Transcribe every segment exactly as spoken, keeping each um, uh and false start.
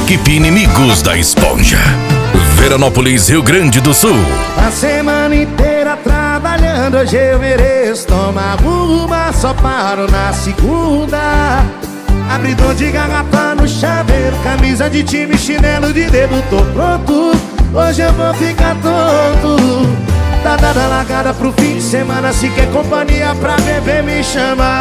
equipe Inimigos da Esponja. Veranópolis, Rio Grande do Sul. A semana inteira trabalhando, hoje eu mereço tomar uma, só paro na segunda. Abridor de garrafa no chaveiro, camisa de time, chinelo de dedo, tô pronto. Hoje eu vou ficar tonto. Tá dada a largada pro fim de semana, se quer companhia pra beber me chama.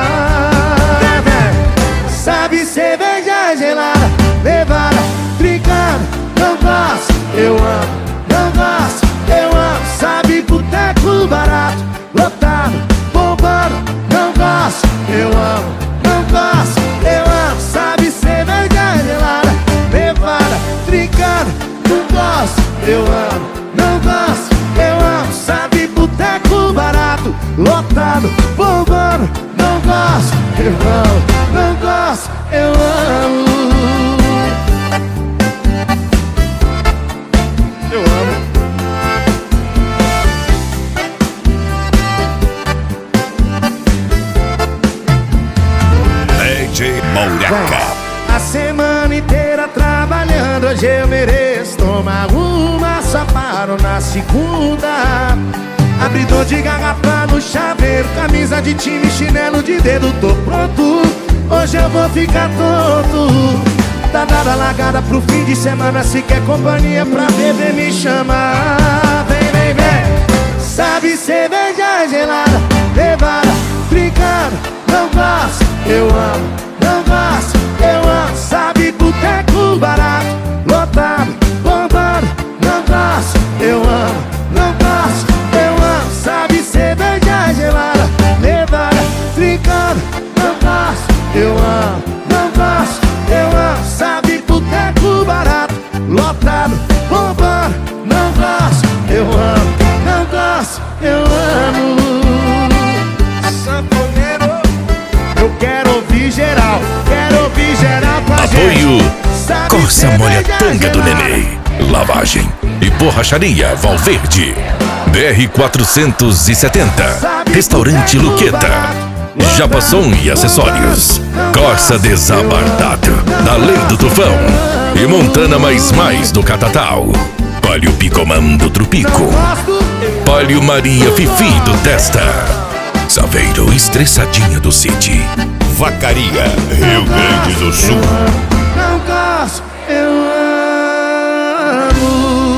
Sabe cerveja gelada, levada, trincada, não gosto, eu amo, não gosto, eu amo. Sabe boteco barato, lotado, bombando, não gosto, eu amo, não gosto, eu amo. Sabe cerveja gelada, levada, trincada, não gosto, eu amo, não gosto, eu amo. Sabe boteco barato, lotado, bombando, não gosto, eu amo, não gosto, eu amo. Eu amo. D J Mouraca. A semana inteira trabalhando, hoje eu mereço tomar uma, só paro na segunda. Abridor de garrafa no chaveiro, camisa de time, chinelo de dedo, tô pronto. Hoje eu vou ficar tonto. Tá dada a largada pro fim de semana, se quer companhia pra beber me chama. Vem, vem, vem. Sabe cerveja gelada, levada, trincada, não gosto, eu amo, não gosto, eu amo. Sabe boteco barato, lotado, bombado, não gosto, eu amo, não gosto, eu amo. Sabe cerveja gelada, levada, trincada, não gosto, eu amo, não gosto, eu amo. Sabe boteco barato, lotado, bombando, não gosto, eu amo, não gosto, eu amo. Sanfoneiro, eu quero ouvir geral, quero ouvir geral com a Apoio gente. Corsa Molha Tanga do Nenê, lavagem e borracharia Valverde. B R quatrocentos e setenta, Restaurante Luqueta, Japasson e acessórios. Corsa Desabardado, da Lei do Tufão e Montana Mais Mais do Catatal. Palio Picomã do Trupico, Palio Maria Fifi do Testa, Saveiro Estressadinha do City. Vacaria, Rio Grande do Sul. Não gosto, eu amo.